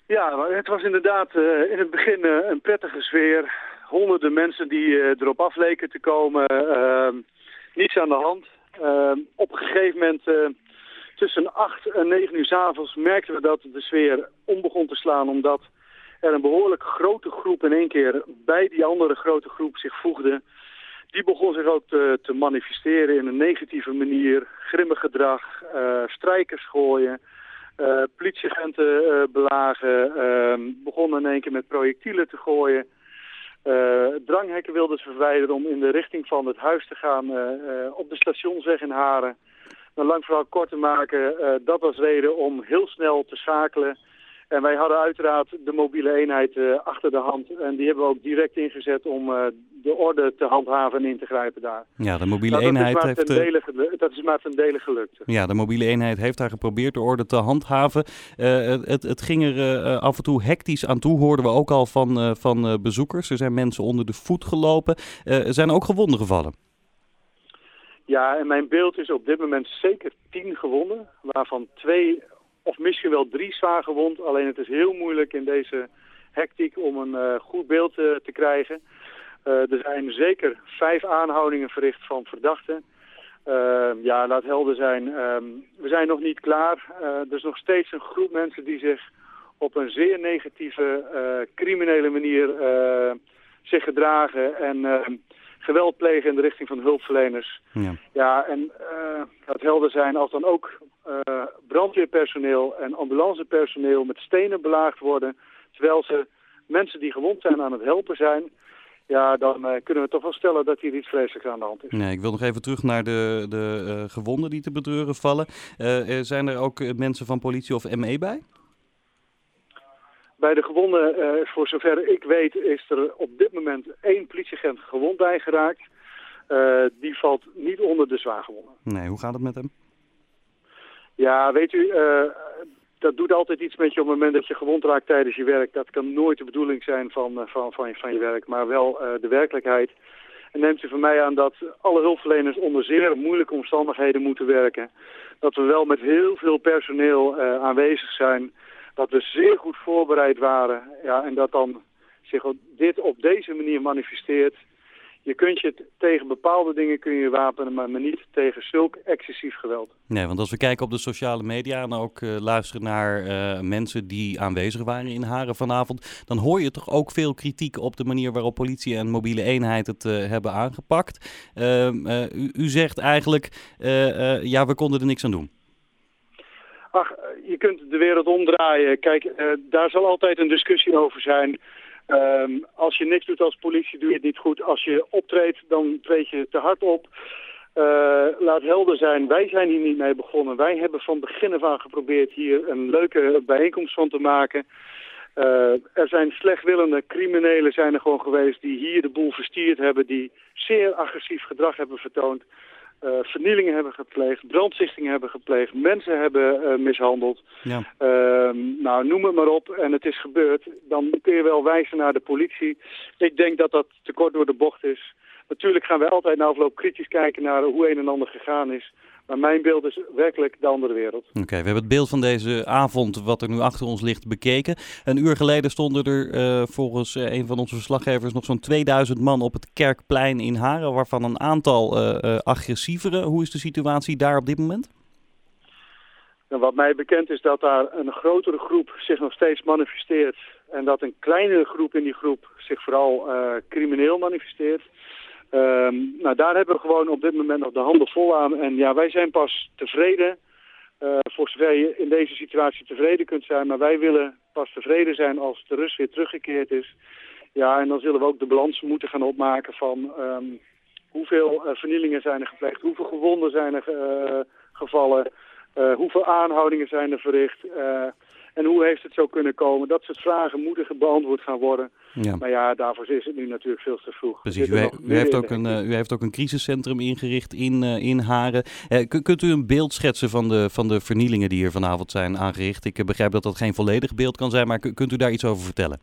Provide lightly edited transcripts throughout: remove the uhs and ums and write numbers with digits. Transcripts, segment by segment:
Ja, maar het was inderdaad in het begin een prettige sfeer. Honderden mensen die erop af leken te komen. Niets aan de hand. Op een gegeven moment tussen 8 en 9 uur 's avonds merkten we dat de sfeer om begon te slaan. Omdat er een behoorlijk grote groep in één keer bij die andere grote groep zich voegde. Die begon zich ook te manifesteren in een negatieve manier. Grimmig gedrag, strijkers gooien. Politieagenten belagen, begonnen in één keer met projectielen te gooien. Dranghekken wilden ze verwijderen om in de richting van het huis te gaan op de Stationsweg in Haren. Een lang verhaal kort te maken, dat was reden om heel snel te schakelen. En wij hadden uiteraard de mobiele eenheid achter de hand. En die hebben we ook direct ingezet om de orde te handhaven en in te grijpen daar. Ja, de mobiele eenheid heeft... Dat is maar ten dele gelukt. Ja, de mobiele eenheid heeft daar geprobeerd de orde te handhaven. Het ging er af en toe hectisch aan toe, hoorden we ook al van bezoekers. Er zijn mensen onder de voet gelopen. Er zijn ook gewonden gevallen. Ja, en mijn beeld is op dit moment zeker 10 gewonden, waarvan 2... of misschien wel 3 zwaar gewond. Alleen het is heel moeilijk in deze hectiek om een goed beeld te krijgen. Er zijn zeker 5 aanhoudingen verricht van verdachten. Ja, laat helder zijn. We zijn nog niet klaar. Er is nog steeds een groep mensen die zich op een zeer negatieve, criminele manier zich gedragen. En geweld plegen in de richting van hulpverleners. Ja, en laat helder zijn als dan ook brandweerpersoneel en ambulancepersoneel met stenen belaagd worden, terwijl ze mensen die gewond zijn aan het helpen zijn, ja, dan kunnen we toch wel stellen dat hier iets vreselijks aan de hand is. Nee, ik wil nog even terug naar de gewonden die te betreuren vallen. Zijn er ook mensen van politie of ME bij? Bij de gewonden, voor zover ik weet, is er op dit moment 1 politieagent gewond bijgeraakt. Die valt niet onder de zwaargewonden. Nee, hoe gaat het met hem? Ja, weet u, dat doet altijd iets met je op het moment dat je gewond raakt tijdens je werk. Dat kan nooit de bedoeling zijn van je werk, maar wel de werkelijkheid. En neemt u van mij aan dat alle hulpverleners onder zeer moeilijke omstandigheden moeten werken. Dat we wel met heel veel personeel aanwezig zijn. Dat we zeer goed voorbereid waren. Ja, en dat dan zich dit op deze manier manifesteert. Je kunt je tegen bepaalde dingen kun je wapenen, maar niet tegen zulk excessief geweld. Nee, want als we kijken op de sociale media en ook luisteren naar mensen die aanwezig waren in Haren vanavond, dan hoor je toch ook veel kritiek op de manier waarop politie en mobiele eenheid het hebben aangepakt. U zegt eigenlijk, ja, we konden er niks aan doen. Ach, je kunt de wereld omdraaien. Kijk, daar zal altijd een discussie over zijn. Als je niks doet als politie, doe je het niet goed. Als je optreedt, dan treed je te hard op. Laat helder zijn, wij zijn hier niet mee begonnen. Wij hebben van begin af aan geprobeerd hier een leuke bijeenkomst van te maken. Er zijn slechtwillende criminelen zijn er gewoon geweest die hier de boel verstierd hebben, die zeer agressief gedrag hebben vertoond. Vernielingen hebben gepleegd, brandstichtingen hebben gepleegd, mensen hebben mishandeld. Ja. Nou, noem het maar op en het is gebeurd. Dan kun je wel wijzen naar de politie. Ik denk dat dat te kort door de bocht is. Natuurlijk gaan wij altijd na afloop kritisch kijken naar hoe een en ander gegaan is. Maar mijn beeld is werkelijk de andere wereld. Oké, we hebben het beeld van deze avond, wat er nu achter ons ligt, bekeken. Een uur geleden stonden er volgens een van onze verslaggevers nog zo'n 2000 man op het Kerkplein in Haren, waarvan een aantal agressievere. Hoe is de situatie daar op dit moment? En wat mij bekend is dat daar een grotere groep zich nog steeds manifesteert. En dat een kleinere groep in die groep zich vooral crimineel manifesteert. Nou, daar hebben we gewoon op dit moment nog de handen vol aan. En ja, wij zijn pas tevreden, voor zover je in deze situatie tevreden kunt zijn. Maar wij willen pas tevreden zijn als de rust weer teruggekeerd is. Ja, en dan zullen we ook de balans moeten gaan opmaken van hoeveel vernielingen zijn er gepleegd, hoeveel gewonden zijn er gevallen, hoeveel aanhoudingen zijn er verricht. En hoe heeft het zo kunnen komen? Dat soort vragen moeten beantwoord gaan worden. Ja. Maar ja, daarvoor is het nu natuurlijk veel te vroeg. Precies, u heeft ook een crisiscentrum ingericht in Haren. Kunt u een beeld schetsen van de vernielingen die hier vanavond zijn aangericht? Ik begrijp dat dat geen volledig beeld kan zijn, maar kunt u daar iets over vertellen?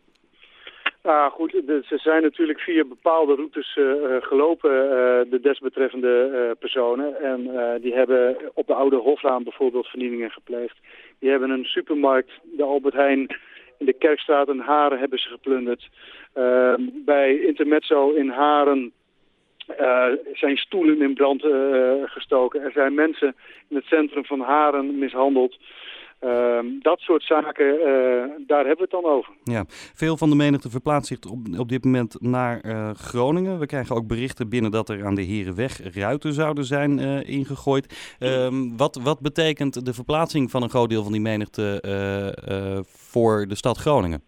Nou goed, ze zijn natuurlijk via bepaalde routes gelopen, de desbetreffende personen. En die hebben op de Oude Hoflaan bijvoorbeeld vernielingen gepleegd. Die hebben een supermarkt, de Albert Heijn, In de Kerkstraat in Haren hebben ze geplunderd. Bij Intermezzo in Haren zijn stoelen in brand gestoken. Er zijn mensen in het centrum van Haren mishandeld. Dat soort zaken, daar hebben we het dan over. Ja, veel van de menigte verplaatst zich op dit moment naar Groningen. We krijgen ook berichten binnen dat er aan de Herenweg ruiten zouden zijn ingegooid. Wat betekent de verplaatsing van een groot deel van die menigte voor de stad Groningen?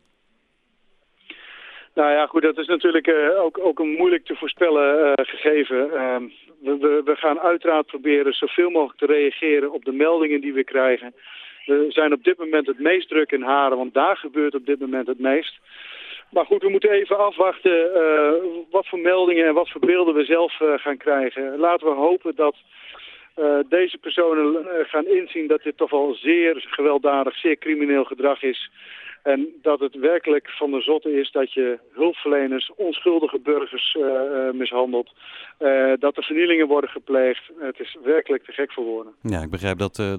Nou ja, goed, dat is natuurlijk ook een moeilijk te voorspellen gegeven. We gaan uiteraard proberen zoveel mogelijk te reageren op de meldingen die we krijgen. We zijn op dit moment het meest druk in Haren, want daar gebeurt op dit moment het meest. Maar goed, we moeten even afwachten wat voor meldingen en wat voor beelden we zelf gaan krijgen. Laten we hopen dat deze personen gaan inzien dat dit toch wel zeer gewelddadig, zeer crimineel gedrag is. En dat het werkelijk van de zotte is dat je hulpverleners, onschuldige burgers mishandelt. Dat er vernielingen worden gepleegd. Het is werkelijk te gek voor woorden. Ja, ik begrijp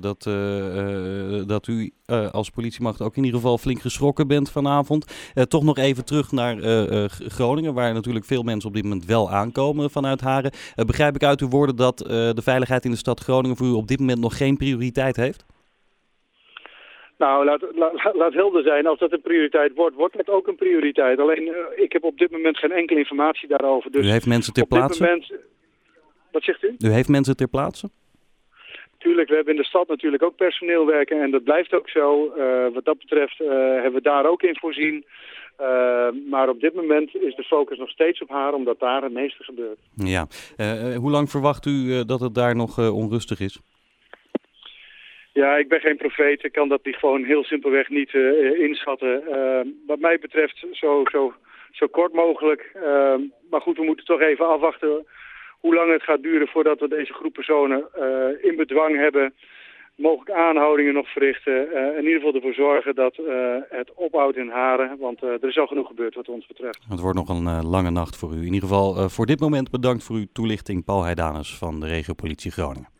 dat u als politiemacht ook in ieder geval flink geschrokken bent vanavond. Toch nog even terug naar Groningen, waar natuurlijk veel mensen op dit moment wel aankomen vanuit Haren. Begrijp ik uit uw woorden dat de veiligheid in de stad Groningen voor u op dit moment nog geen prioriteit heeft? Nou, laat helder zijn. Als dat een prioriteit wordt, wordt het ook een prioriteit. Alleen, ik heb op dit moment geen enkele informatie daarover. Dus u heeft mensen ter plaatse? Wat zegt u? U heeft mensen ter plaatse? Tuurlijk, we hebben in de stad natuurlijk ook personeel werken en dat blijft ook zo. Wat dat betreft hebben we daar ook in voorzien. Maar op dit moment is de focus nog steeds op Haren, omdat daar het meeste gebeurt. Ja. Hoe lang verwacht u dat het daar nog onrustig is? Ja, ik ben geen profeet. Ik kan dat gewoon heel simpelweg niet inschatten. Wat mij betreft zo kort mogelijk. Maar goed, we moeten toch even afwachten hoe lang het gaat duren voordat we deze groep personen in bedwang hebben. Mogelijk aanhoudingen nog verrichten. In ieder geval ervoor zorgen dat het ophoudt in Haren. Want er is al genoeg gebeurd wat ons betreft. Het wordt nog een lange nacht voor u. In ieder geval voor dit moment bedankt voor uw toelichting, Paul Heidanus van de regio politie Groningen.